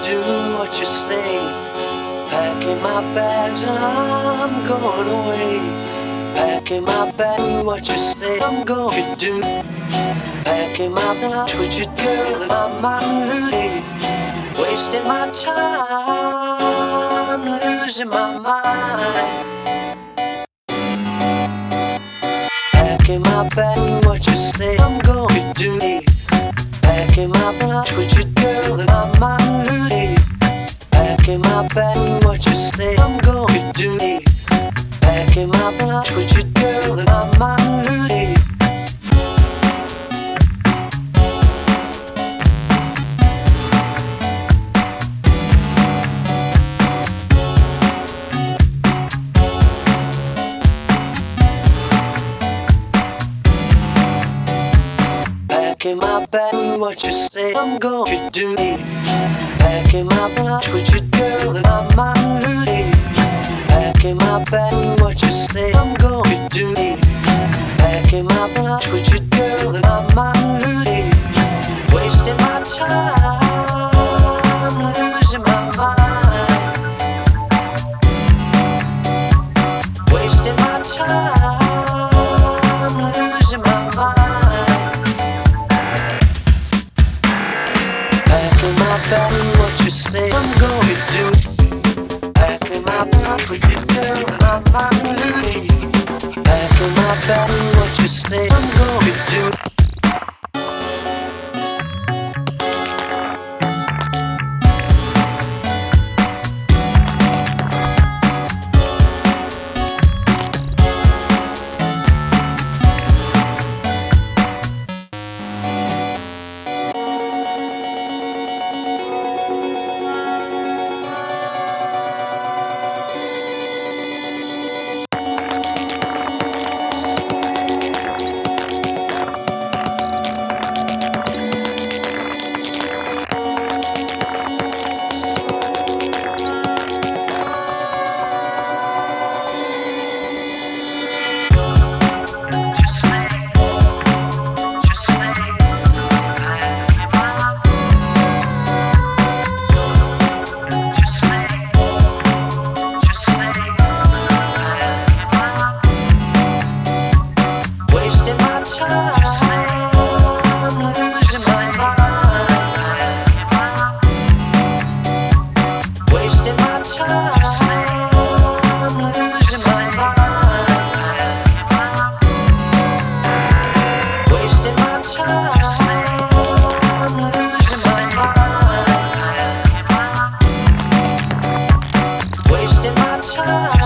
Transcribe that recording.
do what you say. Packing my bags and I'm going away. Packing my bag, do what you say I'm going to do. Packing my bags with you, girl, and I'm losing. Wasting my time, losing my mind. Packing my bag, do what you say I'm going to do. Packing my bags with you, girl, and I'm losing. Packing my bag, do what you say I'm going to do. Packing my bags with you, girl, and I'm losing. Packing my bag, do what you say I'm going to do. Packing my bags with you, girl, and I'm losing. Packing my bag, do what you say I'm going to do. Packing my bags with you, girl, and I'm losing. Wasting my time, losing my mind. Wasting my time, losing my mind. Packing my bag, do what you say I'm going to do. Packing my bag with you, girl, and I'm losing. Packing my bag, do what you say I'm going to do. Wasting my time.